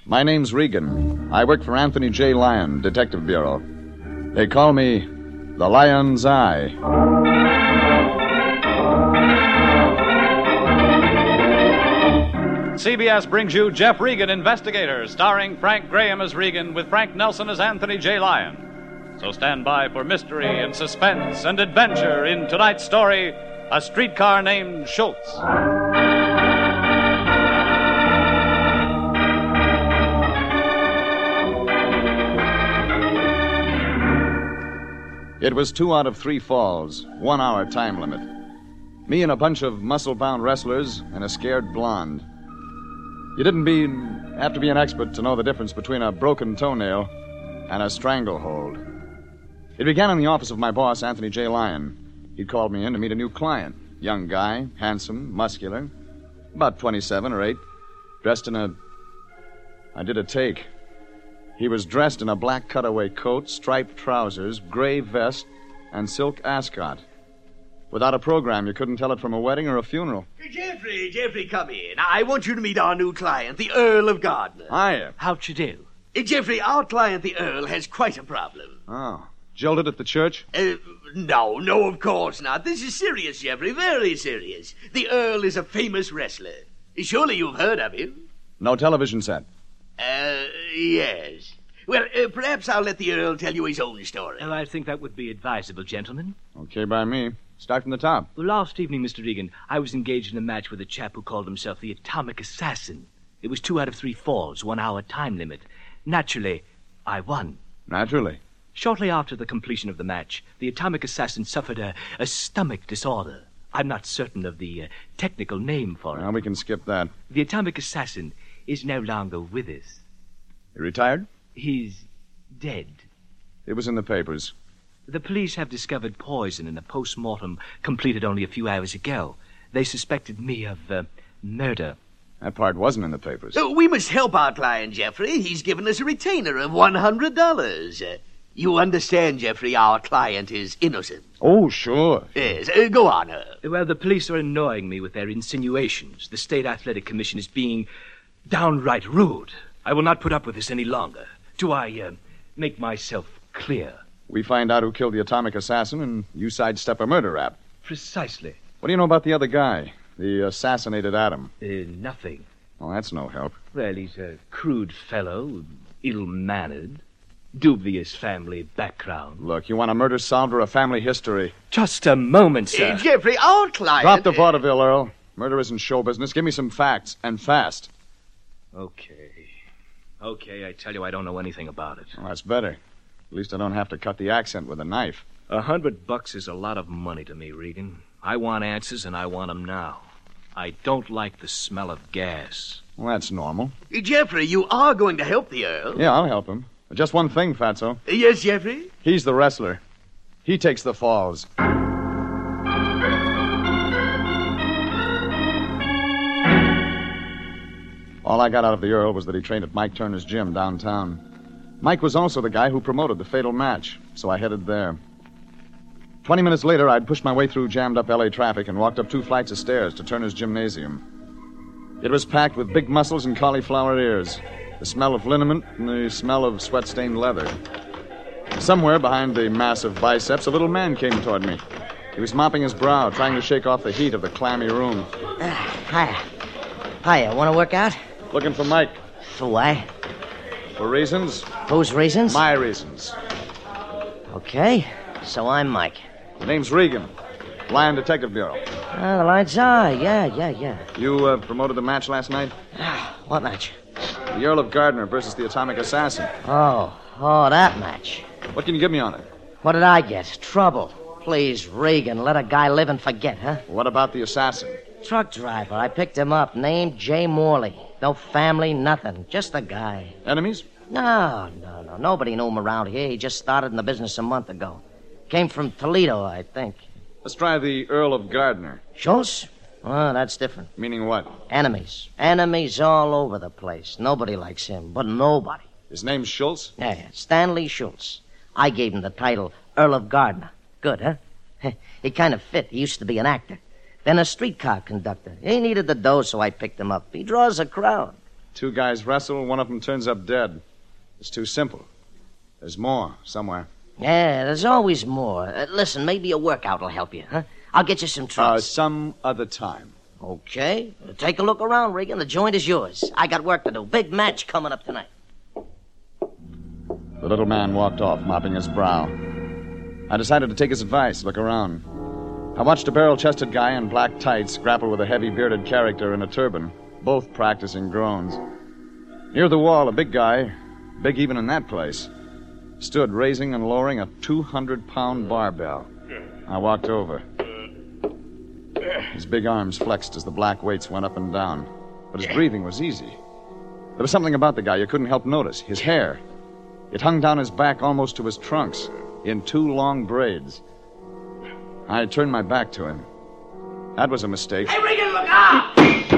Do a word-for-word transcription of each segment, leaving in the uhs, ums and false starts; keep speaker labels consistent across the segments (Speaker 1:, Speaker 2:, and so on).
Speaker 1: My name's Regan. I work for Anthony J. Lyon, Detective Bureau. They call me the Lion's Eye.
Speaker 2: C B S brings you Jeff Regan, Investigator, starring Frank Graham as Regan with Frank Nelson as Anthony J. Lyon. So stand by for mystery and suspense and adventure in tonight's story, A Streetcar Named Schultz.
Speaker 1: It was two out of three falls, one hour time limit. Me and a bunch of muscle-bound wrestlers and a scared blonde. You didn't be, have to be an expert to know the difference between a broken toenail and a stranglehold. It began in the office of my boss, Anthony J. Lyon. He'd called me in to meet a new client. Young guy, handsome, muscular, about twenty-seven or eight, dressed in a... I did a take. He was dressed in a black cutaway coat, striped trousers, gray vest, and silk ascot. Without a program, you couldn't tell it from a wedding or a funeral.
Speaker 3: Jeffrey, Jeffrey, come in. I want you to meet our new client, the Earl of Gardner.
Speaker 1: Hiya.
Speaker 4: How'd you do?
Speaker 3: Uh, Jeffrey, our client, the Earl, has quite a problem.
Speaker 1: Oh. Jilted at the church?
Speaker 3: Uh, no, no, of course not. This is serious, Jeffrey, very serious. The Earl is a famous wrestler. Surely you've heard of him.
Speaker 1: No television set.
Speaker 3: Uh, yes. Well, uh, perhaps I'll let the Earl tell you his own story.
Speaker 4: Oh, I think that would be advisable, gentlemen.
Speaker 1: Okay by me. Start from the top.
Speaker 4: Well, last evening, Mister Regan, I was engaged in a match with a chap who called himself the Atomic Assassin. It was two out of three falls, one hour time limit. Naturally, I won.
Speaker 1: Naturally.
Speaker 4: Shortly after the completion of the match, the Atomic Assassin suffered a, a stomach disorder. I'm not certain of the uh, technical name for it.
Speaker 1: Well, we can skip that.
Speaker 4: The Atomic Assassin is no longer with us.
Speaker 1: You retired?
Speaker 4: He's dead.
Speaker 1: It was in the papers.
Speaker 4: The police have discovered poison in a post-mortem completed only a few hours ago. They suspected me of uh, murder.
Speaker 1: That part wasn't in the papers.
Speaker 3: Uh, we must help our client, Jeffrey. He's given us a retainer of one hundred dollars. Uh, you understand, Jeffrey, our client is innocent.
Speaker 1: Oh, sure.
Speaker 3: Yes, uh, go on, Earl.
Speaker 4: Well, the police are annoying me with their insinuations. The State Athletic Commission is being downright rude. I will not put up with this any longer. Do I uh, make myself clear?
Speaker 1: We find out who killed the Atomic Assassin, and you sidestep a murder rap.
Speaker 4: Precisely.
Speaker 1: What do you know about the other guy, the assassinated Adam?
Speaker 4: Uh, nothing.
Speaker 1: Well, that's no help.
Speaker 4: Well, he's a crude fellow, ill-mannered, dubious family background.
Speaker 1: Look, you want a murder solved or a family history?
Speaker 4: Just a moment, sir.
Speaker 3: Uh, Jeffrey, our client...
Speaker 1: Drop the vaudeville, Earl. Murder isn't show business. Give me some facts, and fast.
Speaker 4: Okay. Okay, I tell you, I don't know anything about it.
Speaker 1: Well, that's better. At least I don't have to cut the accent with a knife.
Speaker 4: A hundred bucks is a lot of money to me, Regan. I want answers, and I want them now. I don't like the smell of gas.
Speaker 1: Well, that's normal.
Speaker 3: Uh, Jeffrey, you are going to help the Earl.
Speaker 1: Yeah, I'll help him. But just one thing, Fatso.
Speaker 3: Uh, yes, Jeffrey?
Speaker 1: He's the wrestler. He takes the falls. All I got out of the Earl was that he trained at Mike Turner's gym downtown. Mike was also the guy who promoted the fatal match, so I headed there. Twenty minutes later, I'd pushed my way through jammed-up L A traffic and walked up two flights of stairs to Turner's gymnasium. It was packed with big muscles and cauliflower ears, the smell of liniment and the smell of sweat-stained leather. Somewhere behind the massive biceps, a little man came toward me. He was mopping his brow, trying to shake off the heat of the clammy room.
Speaker 5: Uh, hiya. Hiya, want to work out?
Speaker 1: Looking for Mike.
Speaker 5: For why?
Speaker 1: For reasons?
Speaker 5: Whose reasons?
Speaker 1: My reasons.
Speaker 5: Okay, so I'm Mike.
Speaker 1: The name's Regan. Lyon Detective Bureau.
Speaker 5: Ah, the Lion's Eye. Yeah, yeah, yeah.
Speaker 1: You uh, promoted the match last night?
Speaker 5: What match?
Speaker 1: The Earl of Gardner versus the Atomic Assassin.
Speaker 5: Oh, oh, that match.
Speaker 1: What can you give me on it?
Speaker 5: What did I get? Trouble. Please, Regan, let a guy live and forget, huh?
Speaker 1: What about the assassin?
Speaker 5: Truck driver. I picked him up, named Jay Morley. No family, nothing. Just a guy.
Speaker 1: Enemies?
Speaker 5: No, no, no. Nobody knew him around here. He just started in the business a month ago. Came from Toledo, I think.
Speaker 1: Let's try the Earl of Gardner.
Speaker 5: Schultz? Oh, that's different.
Speaker 1: Meaning what?
Speaker 5: Enemies. Enemies all over the place. Nobody likes him, but nobody.
Speaker 1: His name's Schultz?
Speaker 5: Yeah, Stanley Schultz. I gave him the title Earl of Gardner. Good, huh? He kind of fit. He used to be an actor. Then a streetcar conductor. He needed the dough, so I picked him up. He draws a crowd.
Speaker 1: Two guys wrestle, one of them turns up dead. It's too simple. There's more somewhere.
Speaker 5: Yeah, there's always more. Uh, listen, maybe a workout will help you, huh? I'll get you some
Speaker 1: Uh,
Speaker 5: trunks.
Speaker 1: some other time.
Speaker 5: Okay. Uh, Take a look around, Regan. The joint is yours. I got work to do. Big match coming up tonight.
Speaker 1: The little man walked off, mopping his brow. I decided to take his advice, look around. I watched a barrel-chested guy in black tights grapple with a heavy bearded character in a turban, both practicing groans. Near the wall, a big guy, big even in that place, stood raising and lowering a two hundred pound barbell. I walked over. His big arms flexed as the black weights went up and down, but his breathing was easy. There was something about the guy you couldn't help notice. His hair. It hung down his back almost to his trunks, in two long braids. I turned my back to him. That was a mistake.
Speaker 3: Hey, Regan, look out!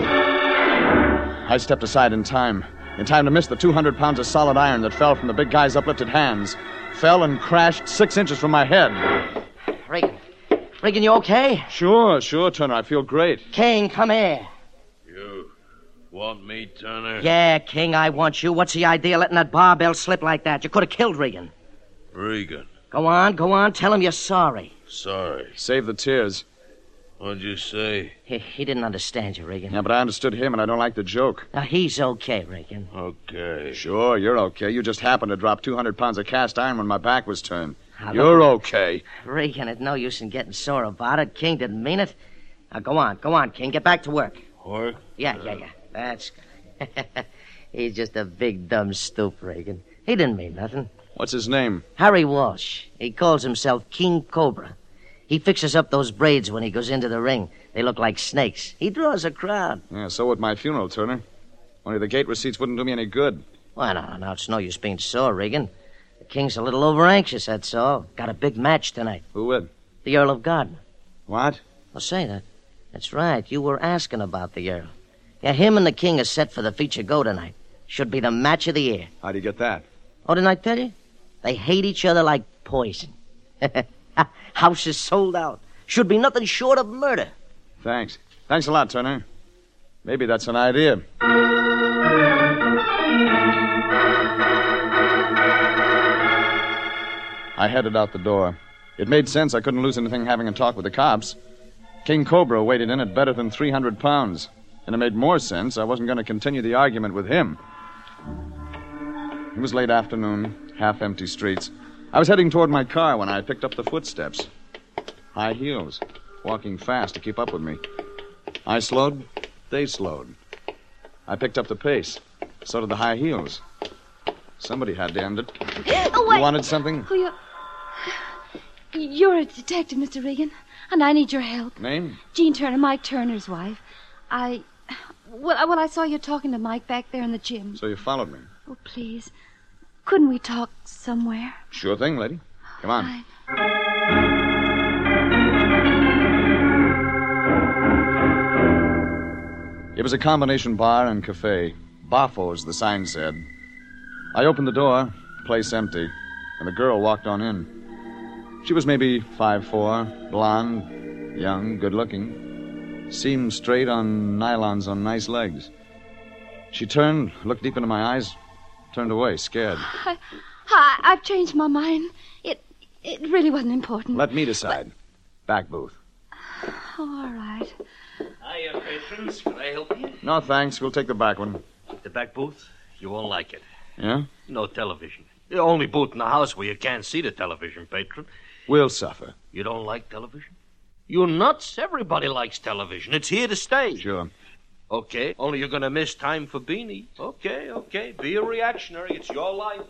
Speaker 1: I stepped aside in time. In time to miss the two hundred pounds of solid iron that fell from the big guy's uplifted hands. Fell and crashed six inches from my head.
Speaker 5: Regan. Regan, you okay?
Speaker 1: Sure, sure, Turner. I feel great.
Speaker 5: King, come here.
Speaker 6: You want me, Turner?
Speaker 5: Yeah, King, I want you. What's the idea letting that barbell slip like that? You could have killed Regan.
Speaker 6: Regan.
Speaker 5: Go on, go on. Tell him you're sorry.
Speaker 6: Sorry.
Speaker 1: Save the tears.
Speaker 6: What'd you say?
Speaker 5: He, he didn't understand you, Regan.
Speaker 1: Yeah, but I understood him, and I don't like the joke.
Speaker 5: Now, he's okay, Regan.
Speaker 6: Okay.
Speaker 1: Sure, you're okay. You just happened to drop two hundred pounds of cast iron when my back was turned.
Speaker 5: Now,
Speaker 1: You're
Speaker 5: look-
Speaker 1: okay.
Speaker 5: Regan, it's no use in getting sore about it. King didn't mean it. Now, go on, go on, King. Get back to work.
Speaker 6: Work?
Speaker 5: Yeah, yeah, yeah. That's good. He's just a big, dumb stoop, Regan. He didn't mean nothing.
Speaker 1: What's his name?
Speaker 5: Harry Walsh. He calls himself King Cobra. He fixes up those braids when he goes into the ring. They look like snakes. He draws a crowd.
Speaker 1: Yeah, so would my funeral, Turner. Only the gate receipts wouldn't do me any good.
Speaker 5: Well, no, no, it's no use being sore, Regan. The King's a little over-anxious, that's all. Got a big match tonight.
Speaker 1: Who would?
Speaker 5: The Earl of Gardner.
Speaker 1: What?
Speaker 5: I'll say that. That's right. You were asking about the Earl. Yeah, him and the King are set for the feature go tonight. Should be the match of the year.
Speaker 1: How'd you get that?
Speaker 5: Oh, didn't I tell you? They hate each other like poison. House is sold out. Should be nothing short of murder.
Speaker 1: Thanks. Thanks a lot, Turner. Maybe that's an idea. I headed out the door. It made sense I couldn't lose anything having a talk with the cops. King Cobra weighed in at better than three hundred pounds. And it made more sense I wasn't going to continue the argument with him. It was late afternoon, half-empty streets. I was heading toward my car when I picked up the footsteps. High heels, walking fast to keep up with me. I slowed, they slowed. I picked up the pace. So did the high heels. Somebody had to end it.
Speaker 7: Oh, wait.
Speaker 1: You wanted something?
Speaker 7: Oh, you're... You're a detective, Mister Regan, and I need your help.
Speaker 1: Name?
Speaker 7: Jean Turner, Mike Turner's wife. I... Well, I- well, I saw you talking to Mike back there in the gym.
Speaker 1: So you followed me.
Speaker 7: Oh, please. Couldn't we talk somewhere?
Speaker 1: Sure thing, lady. Come on.
Speaker 7: Fine.
Speaker 1: It was a combination bar and cafe. Baffo's, the sign said. I opened the door, place empty, and the girl walked on in. She was maybe five foot four, blonde, young, good-looking. Seemed straight on nylons on nice legs. She turned, looked deep into my eyes, turned away, scared.
Speaker 7: I, I, I've changed my mind. It it really wasn't important.
Speaker 1: Let me decide. Back booth.
Speaker 7: Oh, all right.
Speaker 4: Hiya, patrons. Can I help you?
Speaker 1: No, thanks. We'll take the back one.
Speaker 4: The back booth? You won't like it.
Speaker 1: Yeah?
Speaker 4: No television. The only booth in the house where you can't see the television, patron.
Speaker 1: We'll suffer.
Speaker 4: You don't like television? You nuts? Everybody likes television. It's here to stay.
Speaker 1: Sure.
Speaker 4: Okay, only you're going to miss time for Beanie. Okay, okay. Be a reactionary. It's your life.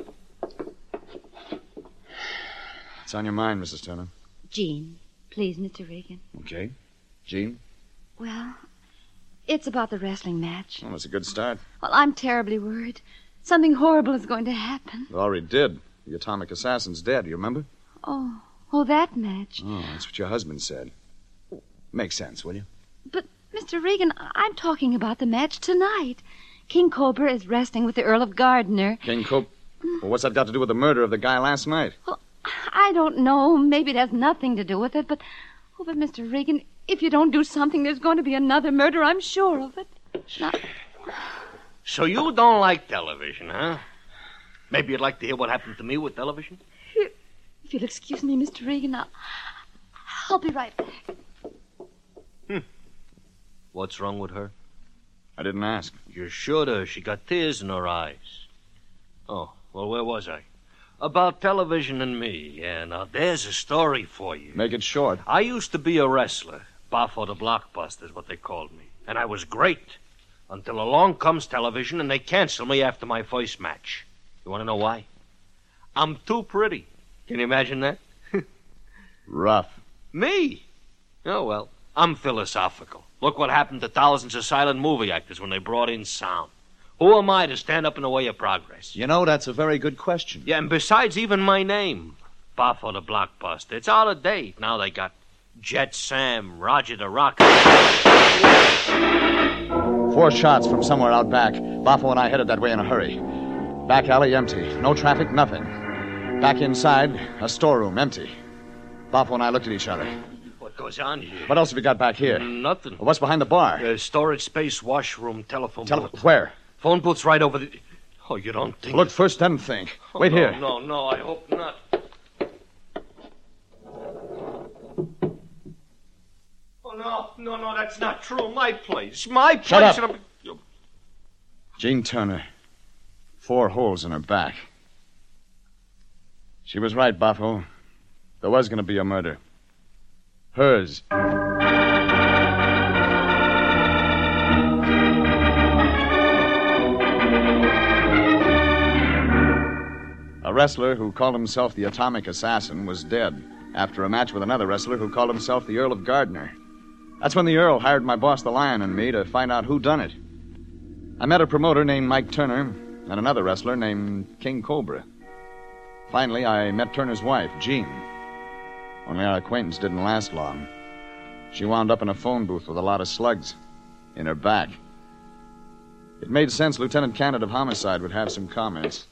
Speaker 1: What's on your mind, Missus Turner?
Speaker 7: Jean, please, Mister Regan.
Speaker 1: Okay. Jean?
Speaker 7: Well, it's about the wrestling match.
Speaker 1: Well, that's a good start.
Speaker 7: Well, I'm terribly worried. Something horrible is going to happen.
Speaker 1: It already did. The atomic assassin's dead, you remember?
Speaker 7: Oh, oh, that match.
Speaker 1: Oh, that's what your husband said. Makes sense, will you?
Speaker 7: But, Mister Regan, I'm talking about the match tonight. King Cobra is wrestling with the Earl of Gardner.
Speaker 1: King Cope? Well, what's that got to do with the murder of the guy last night?
Speaker 7: Well, I don't know. Maybe it has nothing to do with it, but... Oh, but, Mister Regan, if you don't do something, there's going to be another murder. I'm sure of it. Now...
Speaker 3: So you don't like television, huh? Maybe you'd like to hear what happened to me with television?
Speaker 7: If you'll excuse me, Mister Regan, I'll, I'll be right back.
Speaker 3: Hmm. What's wrong with her?
Speaker 1: I didn't ask.
Speaker 3: You should have. She got tears in her eyes. Oh, well, where was I? About television and me. Yeah, now there's a story for you.
Speaker 1: Make it short.
Speaker 3: I used to be a wrestler. Buffo the Blockbuster is what they called me. And I was great. Until along comes television and they cancel me after my first match. You want to know why? I'm too pretty. Can you imagine that?
Speaker 1: Rough.
Speaker 3: Me? Oh, well, I'm philosophical. Look what happened to thousands of silent movie actors when they brought in sound. Who am I to stand up in the way of progress?
Speaker 1: You know, that's a very good question.
Speaker 3: Yeah, and besides, even my name, Buffo the Blockbuster, it's out of date. Now they got Jet Sam, Roger the Rocket.
Speaker 1: Four shots from somewhere out back. Buffo and I headed that way in a hurry. Back alley empty. No traffic, nothing. Back inside, a storeroom empty. Buffo and I looked at each other.
Speaker 3: What goes on here?
Speaker 1: What else have we got back here?
Speaker 3: Nothing.
Speaker 1: What's behind the bar?
Speaker 3: Uh, storage space, washroom, telephone
Speaker 1: Tele-
Speaker 3: booth.
Speaker 1: Where?
Speaker 3: Phone booth's right over the... Oh, you don't think...
Speaker 1: Look first, then think.
Speaker 3: Oh,
Speaker 1: Wait
Speaker 3: no,
Speaker 1: here.
Speaker 3: No, no, I hope not. Oh, no, no, no, that's not true. My place. My place.
Speaker 1: Shut up.
Speaker 3: and I'm-
Speaker 1: Jean Turner. Four holes in her back. She was right, Buffo. There was going to be a murder. Hers. A wrestler who called himself the Atomic Assassin was dead after a match with another wrestler who called himself the Earl of Gardner. That's when the Earl hired my boss, the Lion, and me to find out who done it. I met a promoter named Mike Turner and another wrestler named King Cobra. Finally, I met Turner's wife, Jean. Only our acquaintance didn't last long. She wound up in a phone booth with a lot of slugs in her back. It made sense Lieutenant Candid of Homicide would have some comments.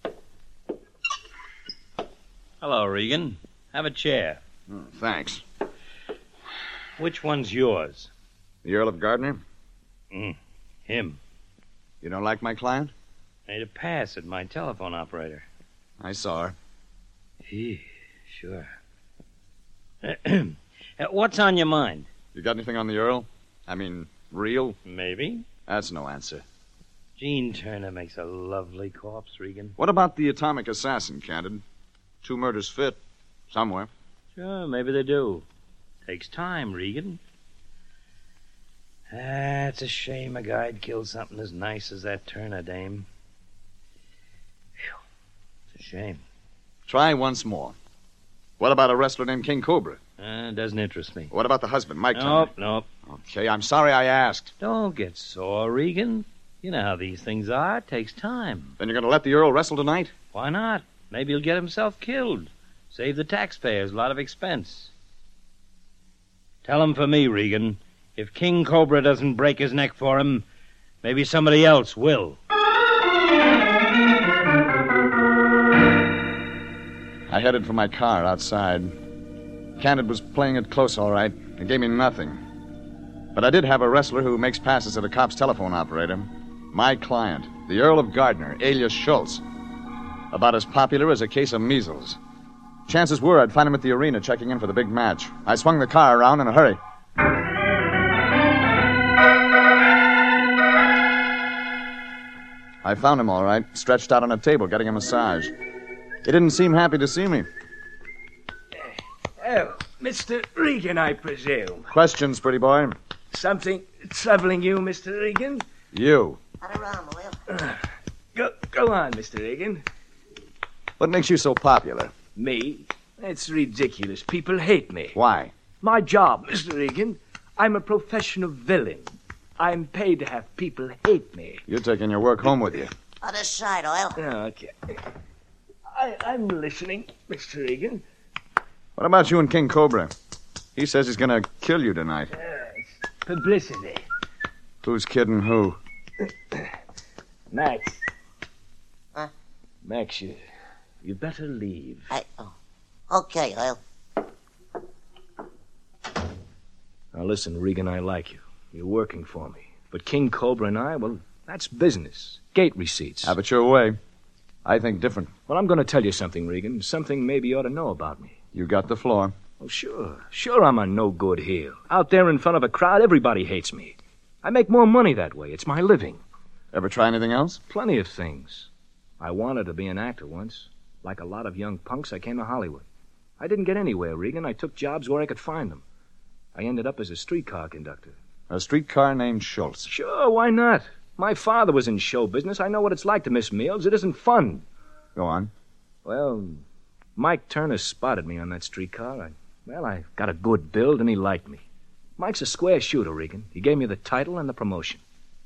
Speaker 8: Hello, Regan. Have a chair.
Speaker 1: Oh, thanks.
Speaker 8: Which one's yours?
Speaker 1: The Earl of Gardner?
Speaker 8: Mm, him.
Speaker 1: You don't like my client?
Speaker 8: Made a pass at my telephone operator.
Speaker 1: I saw her.
Speaker 8: Gee, sure. Uh, What's on your mind?
Speaker 1: You got anything on the Earl? I mean, real?
Speaker 8: Maybe.
Speaker 1: That's no answer.
Speaker 8: Jean Turner makes a lovely corpse, Regan.
Speaker 1: What about the Atomic Assassin, Candid? Two murders fit. Somewhere.
Speaker 8: Sure, maybe they do. Takes time, Regan. Ah, it's a shame a guy'd kill something as nice as that Turner dame. Phew. It's a shame.
Speaker 1: Try once more. What about a wrestler named King Cobra?
Speaker 8: Uh, doesn't interest me.
Speaker 1: What about the husband, Mike
Speaker 8: Nope,
Speaker 1: Turner?
Speaker 8: nope.
Speaker 1: Okay, I'm sorry I asked.
Speaker 8: Don't get sore, Regan. You know how these things are. It takes time.
Speaker 1: Then you're going to let the Earl wrestle tonight?
Speaker 8: Why not? Maybe he'll get himself killed. Save the taxpayers a lot of expense. Tell him for me, Regan. If King Cobra doesn't break his neck for him, maybe somebody else will.
Speaker 1: I headed for my car outside. Candid was playing it close, all right. It gave me nothing. But I did have a wrestler who makes passes at a cop's telephone operator. My client, the Earl of Gardner, alias Schultz. About as popular as a case of measles. Chances were I'd find him at the arena checking in for the big match. I swung the car around in a hurry. I found him all right, stretched out on a table, getting a massage. He didn't seem happy to see me.
Speaker 4: Oh, Mister Regan, I presume.
Speaker 1: Questions, pretty boy?
Speaker 4: Something troubling you, Mister Regan?
Speaker 1: You.
Speaker 4: Go, go on, Mister Regan.
Speaker 1: What makes you so popular?
Speaker 4: Me? It's ridiculous. People hate me.
Speaker 1: Why?
Speaker 4: My job, Mister Regan. I'm a professional villain. I'm paid to have people hate me.
Speaker 1: You're taking your work home with you.
Speaker 5: Other side, Oil.
Speaker 4: Oh, okay. I, I'm listening, Mister Regan.
Speaker 1: What about you and King Cobra? He says he's going to kill you tonight.
Speaker 4: Uh, it's publicity.
Speaker 1: Who's kidding who?
Speaker 4: Max.
Speaker 5: Huh?
Speaker 4: Max, you, you better leave.
Speaker 5: I, oh. Okay, Oil.
Speaker 4: Now listen, Regan, I like you. You're working for me. But King Cobra and I, well, That's business. Gate receipts.
Speaker 1: Have it your way. I think different.
Speaker 4: Well, I'm going to tell you something, Regan. Something maybe you ought to know about me.
Speaker 1: You got the floor.
Speaker 4: Oh, sure. Sure I'm a no-good heel. Out there in front of a crowd, everybody hates me. I make more money that way. It's my living.
Speaker 1: Ever try anything else?
Speaker 4: Plenty of things. I wanted to be an actor once. Like a lot of young punks, I came to Hollywood. I didn't get anywhere, Regan. I took jobs where I could find them. I ended up as a streetcar conductor.
Speaker 1: A streetcar named Schultz.
Speaker 4: Sure, why not? My father was in show business. I know what it's like to miss meals. It isn't fun.
Speaker 1: Go on.
Speaker 4: Well, Mike Turner spotted me on that streetcar. I, well, I got a good build, and he liked me. Mike's a square shooter, Regan. He gave me the title and the promotion.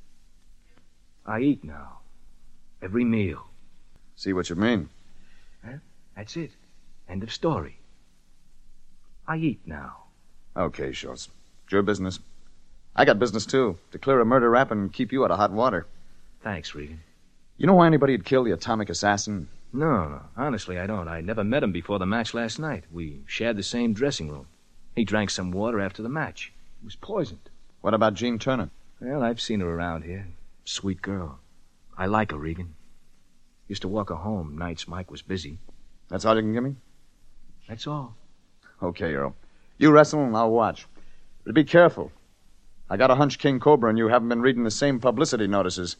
Speaker 4: I eat now. Every meal.
Speaker 1: See what you mean.
Speaker 4: Huh? That's it. End of story. I eat now.
Speaker 1: Okay, Schultz. It's your business. I got business, too. To clear a murder rap and keep you out of hot water.
Speaker 4: Thanks, Regan.
Speaker 1: You know why anybody would kill the atomic assassin?
Speaker 4: No, no. Honestly, I don't. I never met him before the match last night. We shared the same dressing room. He drank some water after the match. He was poisoned.
Speaker 1: What about Jean Turner?
Speaker 4: Well, I've seen her around here. Sweet girl. I like her, Regan. Used to walk her home nights Mike was busy.
Speaker 1: That's all you can give me?
Speaker 4: That's all.
Speaker 1: Okay, Earl. You wrestle and I'll watch. But be careful. I got a hunch King Cobra and you haven't been reading the same publicity notices.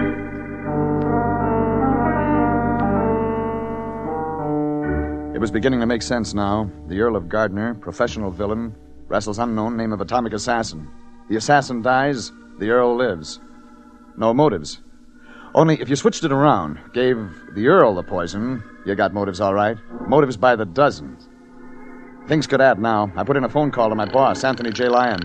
Speaker 1: It was beginning to make sense now. The Earl of Gardner, professional villain, wrestles unknown name of atomic assassin. The assassin dies, the Earl lives. No motives. Only if you switched it around, gave the Earl the poison, you got motives all right. Motives by the dozens. Things could add now. I put in a phone call to my boss, Anthony J. Lyon.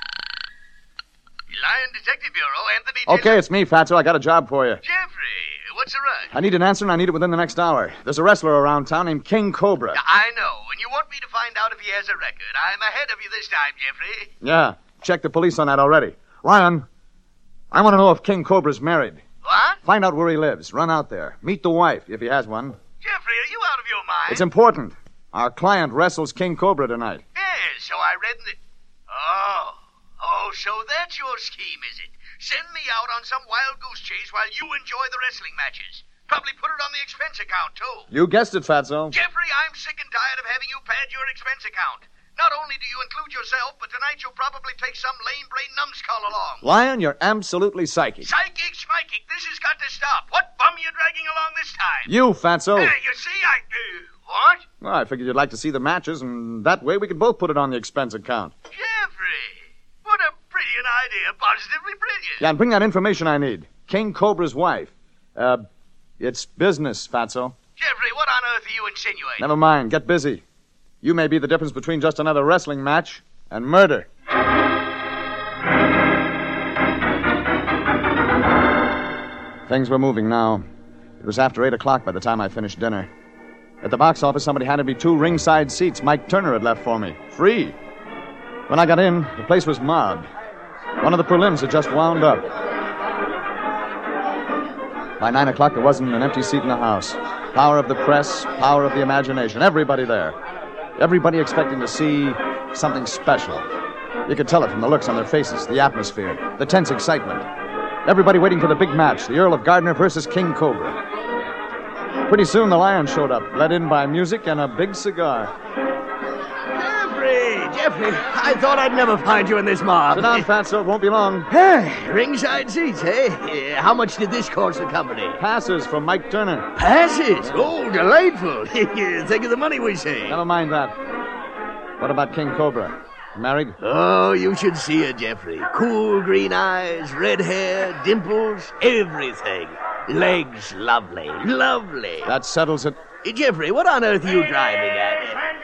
Speaker 9: Lyon Detective Bureau, Anthony J.
Speaker 1: Okay, it's me, Fatso. I got a job for you.
Speaker 9: Jeffrey, what's the rush?
Speaker 1: I need an answer, and I need it within the next hour. There's a wrestler around town named King Cobra.
Speaker 9: I know, and you want me to find out if he has a record. I'm ahead of you this time, Jeffrey.
Speaker 1: Yeah, check the police on that already. Lyon, I want to know if King Cobra's married.
Speaker 9: What?
Speaker 1: Find out where he lives. Run out there. Meet the wife, if he has one.
Speaker 9: Jeffrey, are you out of your mind?
Speaker 1: It's important. Our client wrestles King Cobra tonight.
Speaker 9: Yes, so I read in the... Oh, oh, so that's your scheme, is it? Send me out on some wild goose chase while you enjoy the wrestling matches. Probably put it on the expense account, too.
Speaker 1: You guessed it, Fatso.
Speaker 9: Jeffrey, I'm sick and tired of having you pad your expense account. Not only do you include yourself, but tonight you'll probably take some lame-brain numbskull along.
Speaker 1: Lyon, you're absolutely psychic.
Speaker 9: Psychic, schmikic, this has got to stop. What bum are you dragging along this time?
Speaker 1: You, Fatso.
Speaker 9: Hey, you see, I... Uh, what?
Speaker 1: Well, I figured you'd like to see the matches, and that way we could both put it on the expense account.
Speaker 9: Jeffrey, what a brilliant idea. Positively brilliant.
Speaker 1: Yeah, and bring that information I need. King Cobra's wife. Uh, it's business, Fatso.
Speaker 9: Jeffrey, what on earth are you insinuating?
Speaker 1: Never mind. Get busy. You may be the difference between just another wrestling match and murder. Things were moving now. It was after eight o'clock by the time I finished dinner. At the box office, somebody handed me two ringside seats Mike Turner had left for me. Free. When I got in, the place was mobbed. One of the prelims had just wound up. By nine o'clock, there wasn't an empty seat in the house. Power of the press, power of the imagination, everybody there. Everybody expecting to see something special. You could tell it from the looks on their faces, the atmosphere, the tense excitement. Everybody waiting for the big match, the Earl of Gardner versus King Cobra. Pretty soon, the Lion showed up, led in by music and a big cigar.
Speaker 10: Jeffrey, Jeffrey, I thought I'd never find you in this mob.
Speaker 1: Sit down, Fatso. It won't be long.
Speaker 10: Ringside seats, eh? How much did this cost the company?
Speaker 1: Passes from Mike Turner.
Speaker 10: Passes? Oh, delightful. Think of the money we saved.
Speaker 1: Never mind that. What about King Cobra? Married?
Speaker 10: Oh, you should see her, Jeffrey. Cool green eyes, red hair, dimples, everything. Legs, lovely, lovely.
Speaker 1: That settles it.
Speaker 10: Hey, Jeffrey, what on earth are you driving at?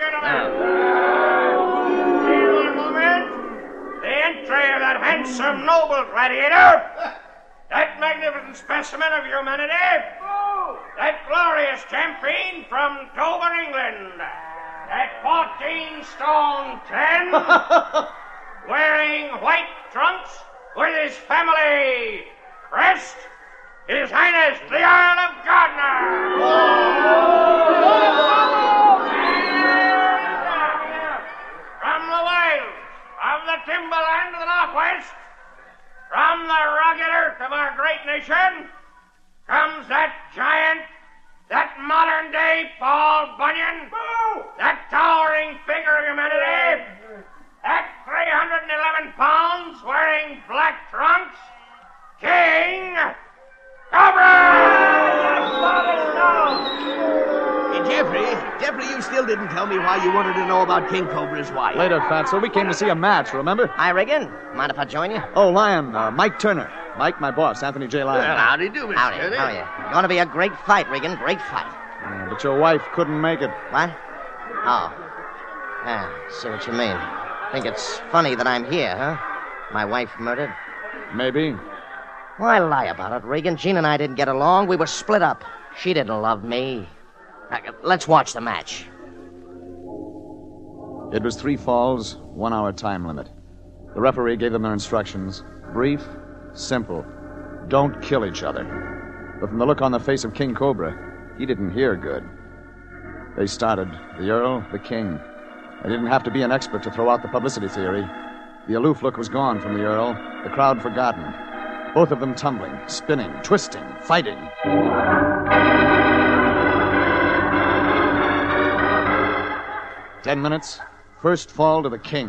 Speaker 11: One moment. The entry of that handsome, noble gladiator. That magnificent specimen of humanity. That glorious champion from Dover, England. At fourteen stone ten. Wearing white trunks with his family. Crest. His Highness, the Earl of Gardner! From the wilds of the timberland of the Northwest, from From the rugged earth of our great nation comes that giant, that modern-day Paul Bunyan, that towering figure of humanity, that three hundred eleven pounds wearing black trunks, King Cobra!
Speaker 10: Hey, Jeffrey, Jeffrey, you still didn't tell me why you wanted to know about King Cobra's wife.
Speaker 1: Later, Fatso. We came to see a match, remember?
Speaker 5: Hi, Regan. Mind if I join you?
Speaker 1: Oh, Lion, uh, Mike Turner. Mike, my boss, Anthony J. Lion.
Speaker 10: Well, howdy do, Mister
Speaker 5: Howdy,
Speaker 10: Turner.
Speaker 5: how are you? Going to be a great fight, Regan. Great fight.
Speaker 1: Yeah, but your wife couldn't make it.
Speaker 5: What? Oh. Yeah, see what you mean. Think it's funny that I'm here, huh? My wife murdered?
Speaker 1: Maybe.
Speaker 5: Why lie about it, Regan? Jean and I didn't get along. We were split up. She didn't love me. Uh, Let's watch the match.
Speaker 1: It was three falls, one hour time limit. The referee gave them their instructions. Brief, simple. Don't kill each other. But from the look on the face of King Cobra, he didn't hear good. They started. The Earl, the King. I didn't have to be an expert to throw out the publicity theory. The aloof look was gone from the Earl, the crowd forgotten. Both of them tumbling, spinning, twisting, fighting. Ten minutes. First fall to the King.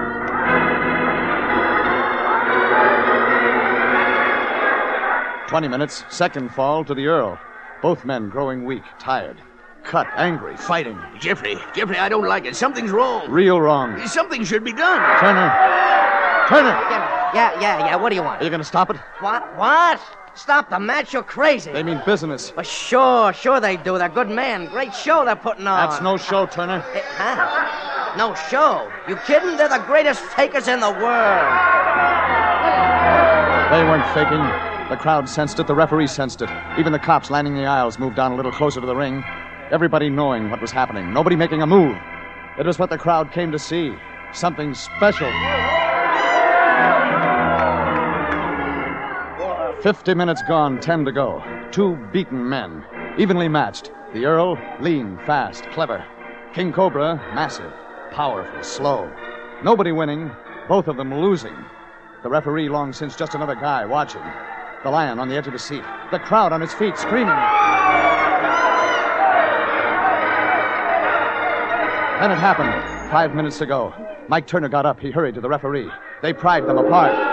Speaker 1: Twenty minutes. Second fall to the Earl. Both men growing weak, tired, cut, angry, fighting.
Speaker 10: Jeffrey, Jeffrey, I don't like it. Something's wrong.
Speaker 1: Real wrong.
Speaker 10: Something should be done.
Speaker 1: Turner. Turner!
Speaker 5: Yeah, yeah, yeah, yeah. What do you want?
Speaker 1: Are you going to stop it?
Speaker 5: What? What? Stop the match? You're crazy.
Speaker 1: They mean business.
Speaker 5: Well, sure, sure they do. They're good men. Great show they're putting on.
Speaker 1: That's no show, Turner.
Speaker 5: Eh, huh? No show? You kidding? They're the greatest fakers in the world.
Speaker 1: They weren't faking. The crowd sensed it. The referee sensed it. Even the cops lining the aisles moved down a little closer to the ring. Everybody knowing what was happening. Nobody making a move. It was what the crowd came to see. Something special. Fifty minutes gone, ten to go. Two beaten men, evenly matched. The Earl, lean, fast, clever. King Cobra, massive, powerful, slow. Nobody winning, both of them losing. The referee long since just another guy watching. The Lion on the edge of the seat. The crowd on its feet, screaming. Then it happened. Five minutes to go. Mike Turner got up. He hurried to the referee. They pried them apart.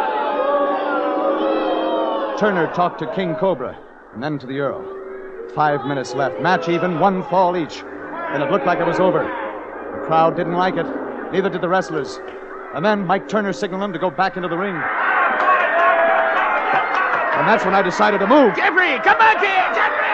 Speaker 1: Turner talked to King Cobra, and then to the Earl. Five minutes left. Match even, one fall each. And it looked like it was over. The crowd didn't like it. Neither did the wrestlers. And then Mike Turner signaled them to go back into the ring. And that's when I decided to move.
Speaker 10: Jeffrey, come back here!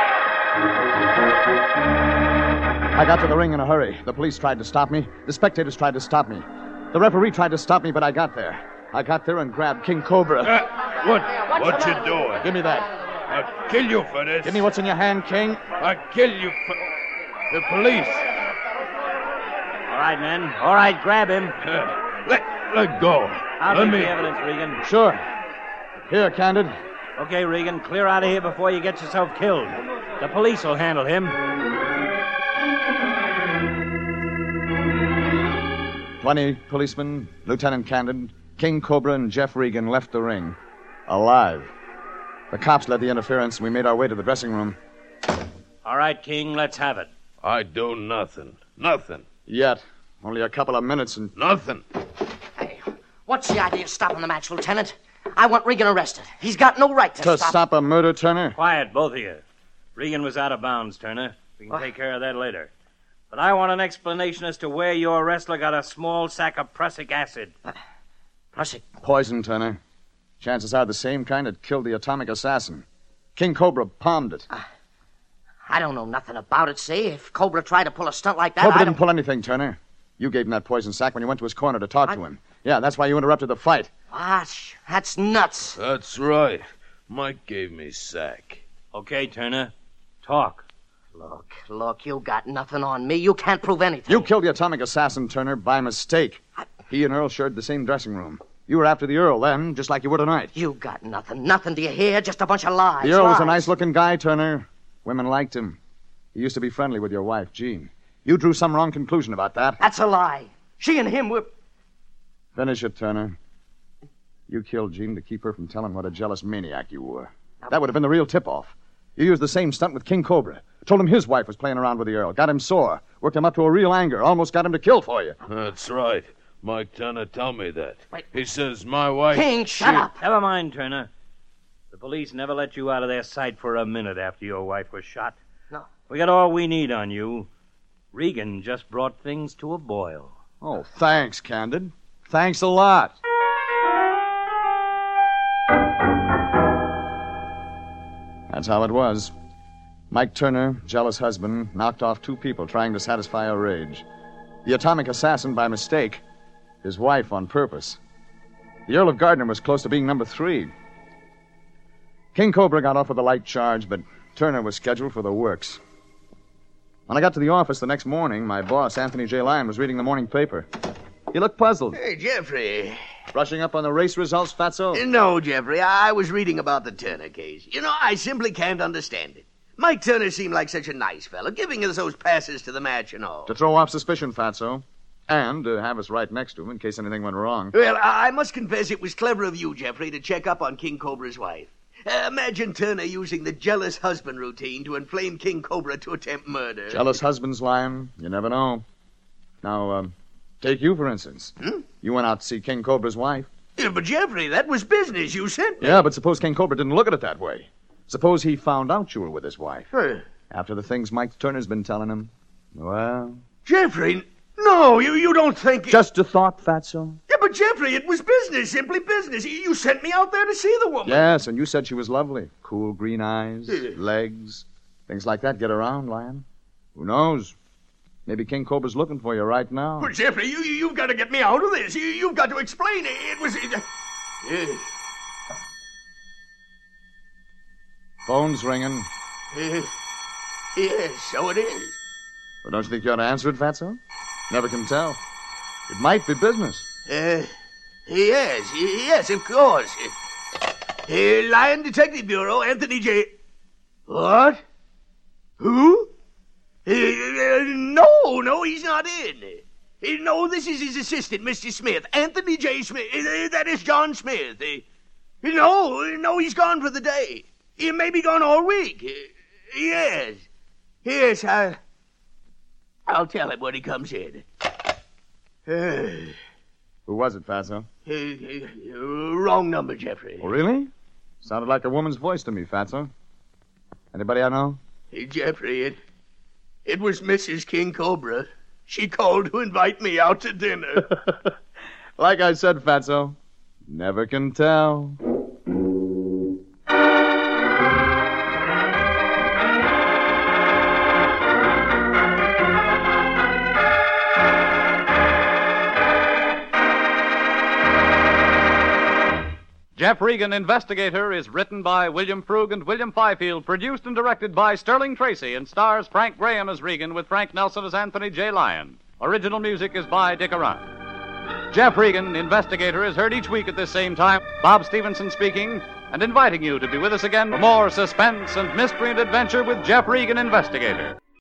Speaker 10: Jeffrey!
Speaker 1: I got to the ring in a hurry. The police tried to stop me. The spectators tried to stop me. The referee tried to stop me, but I got there. I got there and grabbed King Cobra.
Speaker 6: Uh, what? What you doing?
Speaker 1: Give me that.
Speaker 6: I'll kill you for this.
Speaker 1: Give me what's in your hand, King.
Speaker 6: I'll kill you for... The police.
Speaker 8: All right, men. All right, grab him.
Speaker 6: Uh, let, let go.
Speaker 8: I'll
Speaker 6: let
Speaker 8: take
Speaker 6: me...
Speaker 8: the evidence, Regan.
Speaker 1: Sure. Here, Candid.
Speaker 8: Okay, Regan, clear out of here before you get yourself killed. The police will handle him.
Speaker 1: Twenty policemen, Lieutenant Candid, King Cobra, and Jeff Regan left the ring. Alive. The cops led the interference, and we made our way to the dressing room.
Speaker 8: All right, King, let's have it.
Speaker 6: I do nothing. Nothing.
Speaker 1: Yet. Only a couple of minutes and...
Speaker 6: Nothing.
Speaker 5: Hey, what's the idea of stopping the match, Lieutenant? I want Regan arrested. He's got no right to,
Speaker 1: To
Speaker 5: stop...
Speaker 1: stop a murder, Turner?
Speaker 8: Quiet, both of you. Regan was out of bounds, Turner. We can
Speaker 5: What?
Speaker 8: take care of that later. But I want an explanation as to where your wrestler got a small sack of prussic acid.
Speaker 5: Prussic?
Speaker 1: Poison, Turner. Chances are the same kind that killed the atomic assassin. King Cobra palmed it.
Speaker 5: Uh, I don't know nothing about it, see? If Cobra tried to pull a stunt like that,
Speaker 1: Cobra
Speaker 5: I
Speaker 1: didn't
Speaker 5: don't...
Speaker 1: pull anything, Turner. You gave him that poison sack when you went to his corner to talk
Speaker 5: What?
Speaker 1: to him. Yeah, that's why you interrupted the fight.
Speaker 5: What? That's nuts.
Speaker 6: That's right. Mike gave me sack.
Speaker 8: Okay, Turner. Talk.
Speaker 5: Look, look, you got nothing on me. You can't prove anything.
Speaker 1: You killed the atomic assassin, Turner, by mistake.
Speaker 5: I...
Speaker 1: He and Earl shared the same dressing room. You were after the Earl then, just like you were tonight.
Speaker 5: You got nothing. Nothing, do you hear? Just a bunch of lies.
Speaker 1: The Earl was a
Speaker 5: lies.
Speaker 1: nice-looking guy, Turner. Women liked him. He used to be friendly with your wife, Jean. You drew some wrong conclusion about that.
Speaker 5: That's a lie. She and him were...
Speaker 1: Finish it, Turner. You killed Jean to keep her from telling what a jealous maniac you were. That would have been the real tip-off. You used the same stunt with King Cobra. Told him his wife was playing around with the Earl. Got him sore. Worked him up to a real anger. Almost got him to kill for you.
Speaker 6: That's right. Mike Turner told me that. Wait. He says my wife...
Speaker 5: King, shut up!
Speaker 8: Never mind, Turner. The police never let you out of their sight for a minute after your wife was shot.
Speaker 5: No.
Speaker 8: We got all we need on you. Regan just brought things to a boil.
Speaker 1: Oh, thanks, Candid. Thanks a lot. That's how it was. Mike Turner, jealous husband, knocked off two people trying to satisfy her rage. The atomic assassin by mistake. His wife on purpose. The Earl of Gardner was close to being number three. King Cobra got off with a light charge, but Turner was scheduled for the works. When I got to the office the next morning, my boss, Anthony J. Lyon, was reading the morning paper. He looked puzzled.
Speaker 10: Hey, Jeffrey.
Speaker 1: Brushing up on the race results, Fatso?
Speaker 10: No, Jeffrey. I was reading about the Turner case. You know, I simply can't understand it. Mike Turner seemed like such a nice fellow, giving us those passes to the match and all.
Speaker 1: To throw off suspicion, Fatso. And to have us right next to him in case anything went wrong.
Speaker 10: Well, I must confess it was clever of you, Jeffrey, to check up on King Cobra's wife. Uh, imagine Turner using the jealous husband routine to inflame King Cobra to attempt murder.
Speaker 1: Jealous husbands, Lion. You never know. Now, um, take you, for instance.
Speaker 10: Hmm?
Speaker 1: You went out to see King Cobra's wife.
Speaker 10: Yeah, but, Jeffrey, that was business you sent me.
Speaker 1: Yeah, but suppose King Cobra didn't look at it that way. Suppose he found out you were with his wife.
Speaker 10: Huh.
Speaker 1: After the things Mike Turner's been telling him. Well...
Speaker 10: Jeffrey, no, you, you don't think... It...
Speaker 1: Just a thought, Fatso.
Speaker 10: Yeah, but, Jeffrey, it was business, simply business. You sent me out there to see the woman.
Speaker 1: Yes, and you said she was lovely. Cool green eyes,
Speaker 10: Yeah.
Speaker 1: legs, things like that get around, Lion. Who knows? Maybe King Cobra's looking for you right now.
Speaker 10: But, Jeffrey, you, you, you've got to get me out of this. You, you've got to explain it. It was... It, yeah.
Speaker 1: Phone's ringing.
Speaker 10: Uh, yes, so it is.
Speaker 1: Well, don't you think you ought to answer it, Fatso? Never can tell. It might be business.
Speaker 10: Uh, yes, yes, of course. Uh, Lion Detective Bureau, Anthony J... What? Who? Uh, uh, no, no, he's not in. Uh, no, this is his assistant, Mister Smith. Anthony J. Smith. Uh, that is John Smith. Uh, no, no, he's gone for the day. He may be gone all week. Uh, yes. Yes, I... I'll tell him when he comes in. Uh,
Speaker 1: Who was it, Fatso?
Speaker 10: uh, uh, wrong number, Jeffrey.
Speaker 1: Oh, really? Sounded like a woman's voice to me, Fatso. Anybody I know?
Speaker 10: Hey, Jeffrey, it, it was Missus King Cobra. She called to invite me out to dinner.
Speaker 1: Like I said, Fatso, never can tell.
Speaker 2: Jeff Regan, Investigator, is written by William Frug and William Fifield, produced and directed by Sterling Tracy, and stars Frank Graham as Regan with Frank Nelson as Anthony J. Lyon. Original music is by Dick Arant. Jeff Regan, Investigator, is heard each week at this same time. Bob Stevenson speaking, and inviting you to be with us again for more suspense and mystery and adventure with Jeff Regan, Investigator.